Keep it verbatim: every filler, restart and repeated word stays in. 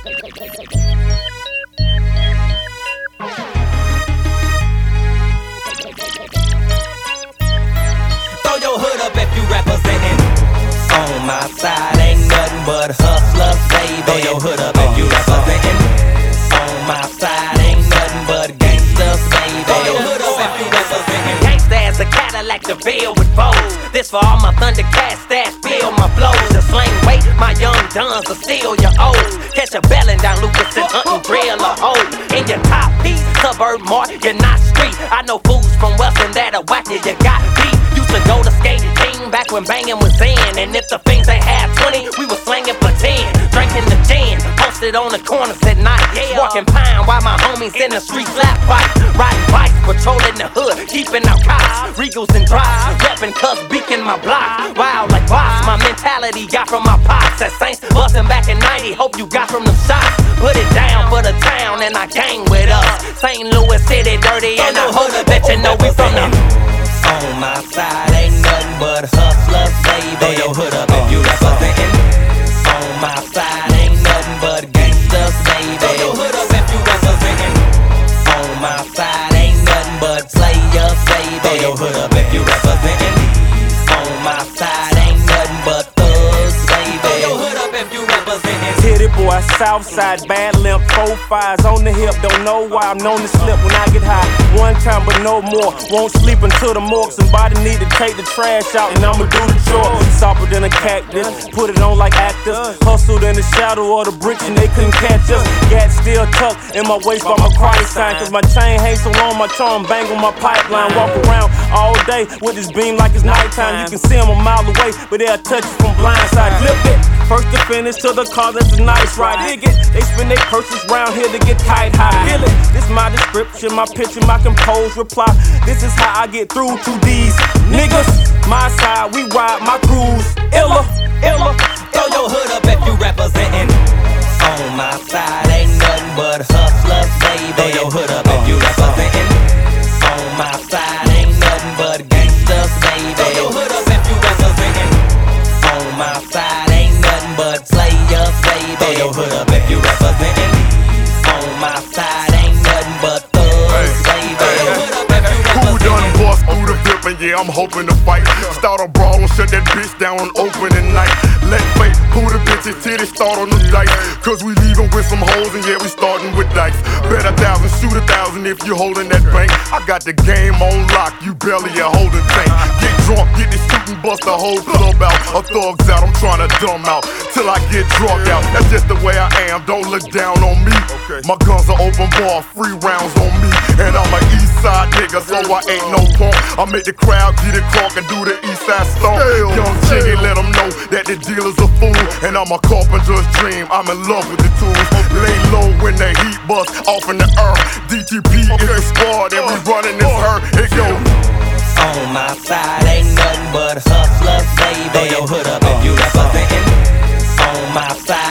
Throw your hood up if you representin'. On my side ain't nothing but hustlers, baby. Throw your hood up if you representin'. On my side ain't nothing but gangsters, baby. Throw your hood up if you representin'. Gangsta as a Cadillac to fill with foes. This for all my Thundercats that feel my flows. The slang weight, my young duns are still your O's. Catch a bellin' down Lucas and huntin' drill a hole. In your top piece, suburb mark, you're not street. I know fools from Weston that'll whack you, you got beat. Used to go to skate king back when bangin' was in. And if the things they had twenty, we was slangin' for ten. Drinking the gin, posted on the corners at night. Sparking pine while my homies in the streets lap fight. Riding bikes, patrolling the hood, keeping out cops. Regals and drives, reppin' cuz beakin' my block. Wild like boss, my mentality got from my pops. At Saints, bustin' back in ninety, hope you got from them shots. Put it down for the town and I gang with us. Saint Louis City dirty and I hood bet you know we from the. On my side ain't nothing but hustlers, baby. Throw your hood up if you representin'. On my side ain't nothing but gangsters, baby. Throw your hood up if you representin'. On my side ain't nothing but players, baby. Throw your hood up if you representin'. On my side ain't nothing but thugs, baby. Throw your hood up if you representin'. Hit it, boy, south side, bad limp, four fives on the hip. Don't know why I'm known to slip when I get high. One time, but no more. Won't sleep until the morgue. Somebody need to take the trash out, and I'ma do the chore. Softer than a cactus, put it on like actors. Hustled in the shadow of the bricks, and they couldn't catch us. Gat still tucked in my waist by my Christ sign. Cause my chain hangs so long, my charm bang on my pipeline. Walk around all day with this beam like it's nighttime. You can see them a mile away, but they'll touch you from blindside. Flip it, first to finish to the car, that's a nice ride. Dig it, they spend their purses round here to get tight high. Feel it, this my description, my picture, my composed reply. This is how I get through to these niggas. My side, we ride my crews. Illa, illa. Throw your hood up if you representin'. On my side ain't nothing but hustlers, baby. Throw your hood up if you representin'. On my side ain't nothing but gangsters, baby. Throw your hood up if you representin'. On my side ain't nothing but players, baby. Throw your hood up if you representin'. On my side ain't nothing but thugs, baby. Throw your hood up if you representin'. Who done bust through the dip and yeah, I'm hoping to fight. Start a brawl and shut that bitch down on opening night. Let fate pull the bitches titties, start on the dice. Cause we leaving with some hoes and yeah, we starting with dice. Bet a thousand, shoot a thousand if you holding that bank. I got the game on lock, you barely a holding tank. Get drunk, get this shooting, bust the whole club out. A thug's out, I'm trying to dumb out till I get drunk out. That's just the way I am, don't look down on me. My guns are open bar, free rounds on me. And I'm a east side nigga, so I ain't no punk. I make the crowd get it crunk and do the east side stomp. Young Jiggy, let them know that the dealer's a fool. And I'm a carpenter's dream, I'm in love with the tools. Lay low when the heat bust off in the earth. D T P is the squad and we running this hurt. It go. On my side ain't nothing but hustlers, baby. Throw your hood up if you representin'. On my side